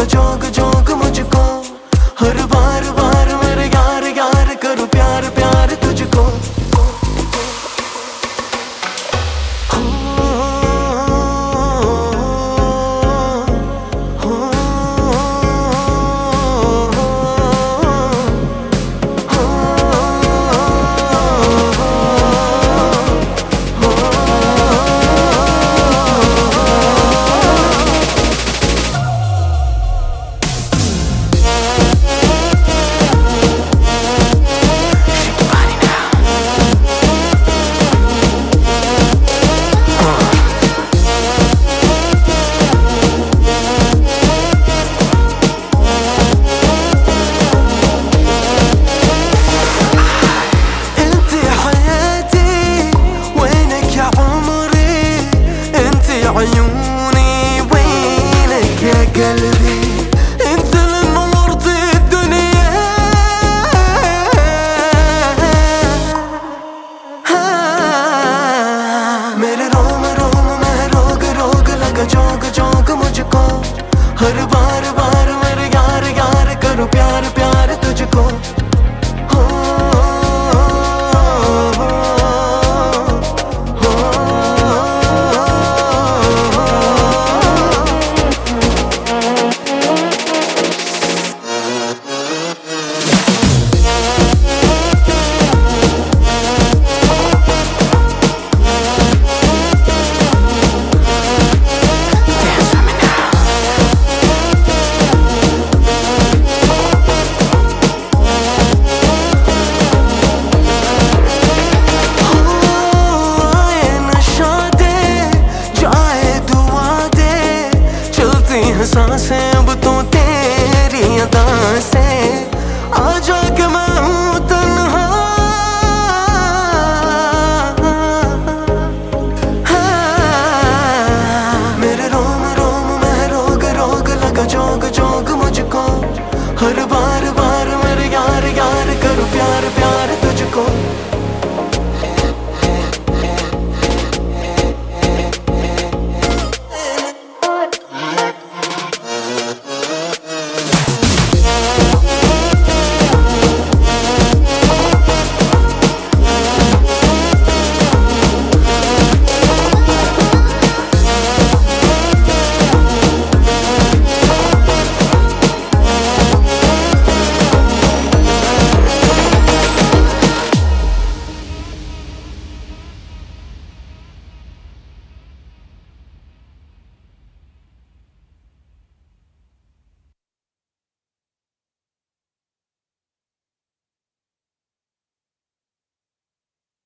जोग जोग मुझको, हर बार बार मेरे यार यार करूं प्यार प्यार तुझको। عيوني وينك يا قلبي، انت اللي نورت الدنيا. मेरे रोम रोम में रोग रोग लगा जोग जोग मुझको, हर बार बार मेरे यार यार करूं प्यार प्यार तुझको। सांसें अब तो तेरी अदा से आ जा।